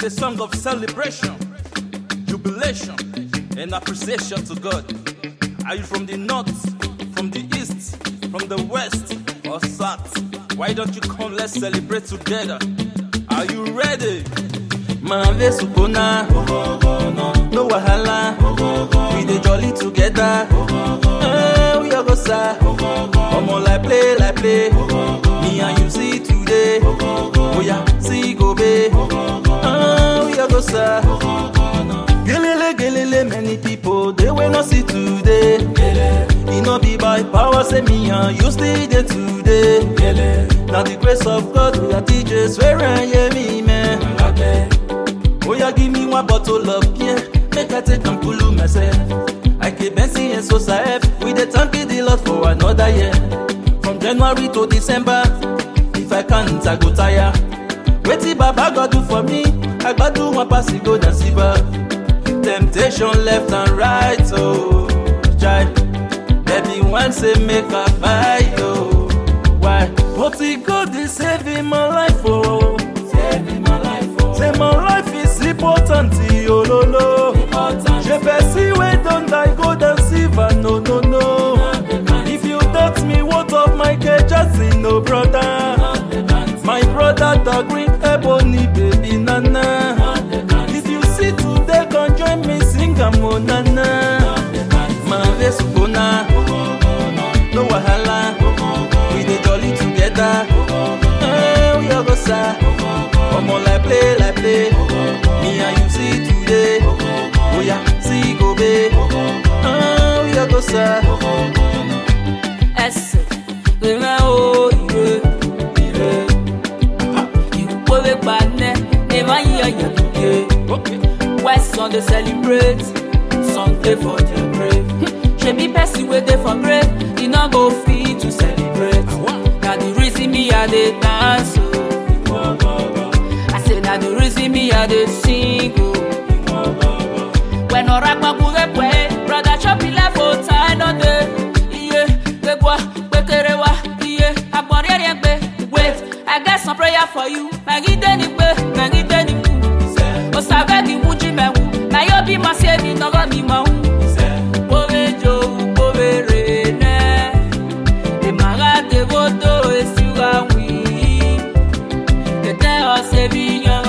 It's a song of celebration, jubilation, and appreciation to God. Are you from the north, from the east, from the west, or south? Why don't you come, let's celebrate together? Are you ready? Mave supona, no wahala, we dey jolly together. We are go sa, omo like play, me and you see today. Oh yeah, see go be, we are go sa. Gelele, many people they will not see today. It no be by power, say me and you still there today. Now the grace of God, we are teachers, swear and hear me, man. Oh yeah, give me one bottle of beer, make I take and cool myself. I keep Benzi and Sosa with the thank the Lord for another year. From January to December, if I can't, I go tire. Wait Baba God do for me, I got do one pass go and silver. Temptation left and right, oh, try. Everyone say make a fight, oh, why? But he God is saving my life, oh, saving my life, oh. Say my life is important, oh, no. Je perceive we don't die, gold and silver, no. If you doubt me, what of Michael Jackson, no brother? My brother, the green ebony, baby, nana. If you see today, come join me, sing a monana. Mave supona, no wahala, we dey jolly together. We are go sa, omo like play, me and you see today. Oh yeah, see go be, we are go sa. Esse, lema o ire, you pove bane, never hear you. West on the celebrate, Sunday for the brave. She be person where they for great, you not go free to celebrate. Now the reason me I dey dance, I say now the reason me I dey sing. When I rock my booty play, brother chop it left for time on the yeah, the boy, yeah, I'm born here, wait, I got some prayer for you. Mangi deni, o savedi uji me, na yo be my saving, no go be my Pove rene, the maga de voto is you and we. The day of saving.